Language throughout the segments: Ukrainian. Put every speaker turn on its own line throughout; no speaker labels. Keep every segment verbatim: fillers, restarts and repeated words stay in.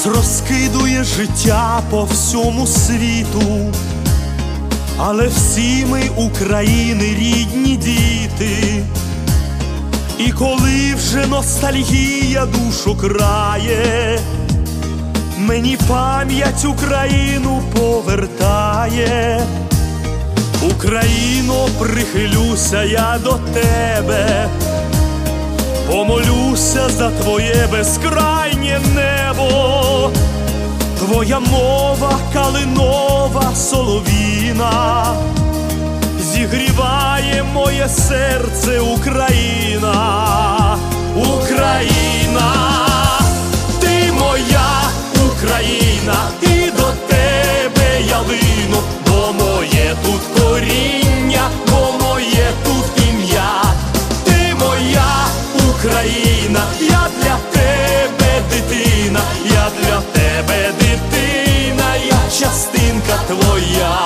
розкидує життя по всьому світу, але всі ми України рідні діти. І коли вже ностальгія душу крає, мені пам'ять Україну повертає. Україно, прихилюся я до тебе, помолюся за твоє безкрайнє небо. Твоя мова калинова солов'їна зігріває моє серце, Україна. Україна, ти моя Україна, і до тебе я лину, бо моє тут коріння, бо моє тут ім'я. Ти моя Україна, я для тебе дитина, я для тебе дитина, я частинка твоя.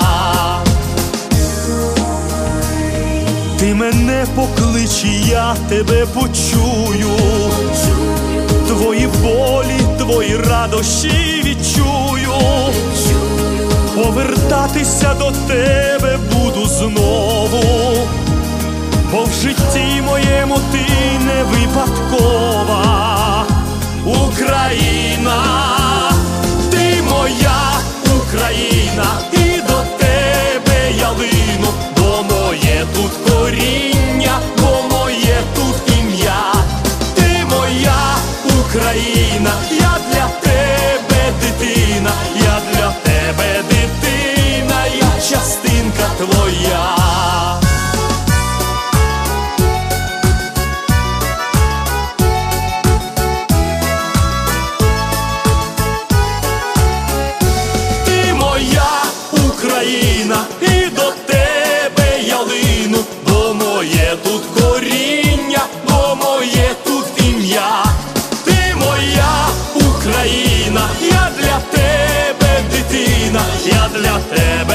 Ти мене поклич, я тебе почую, твої болі, твої радощі відчую. Повертатися до тебе буду знову, бо в житті моєму ти не випадкова. Україна, ти моя Україна, і до тебе я лину, бо моє тут коріння, бо моє тут ім'я. Ти моя Україна, я для тебе дитина, я для тебе дитина, я частинка твоя. Україна, і до тебе я лину, бо моє тут коріння, бо моє тут ім'я. Ти моя Україна, я для тебе дитина, я для тебе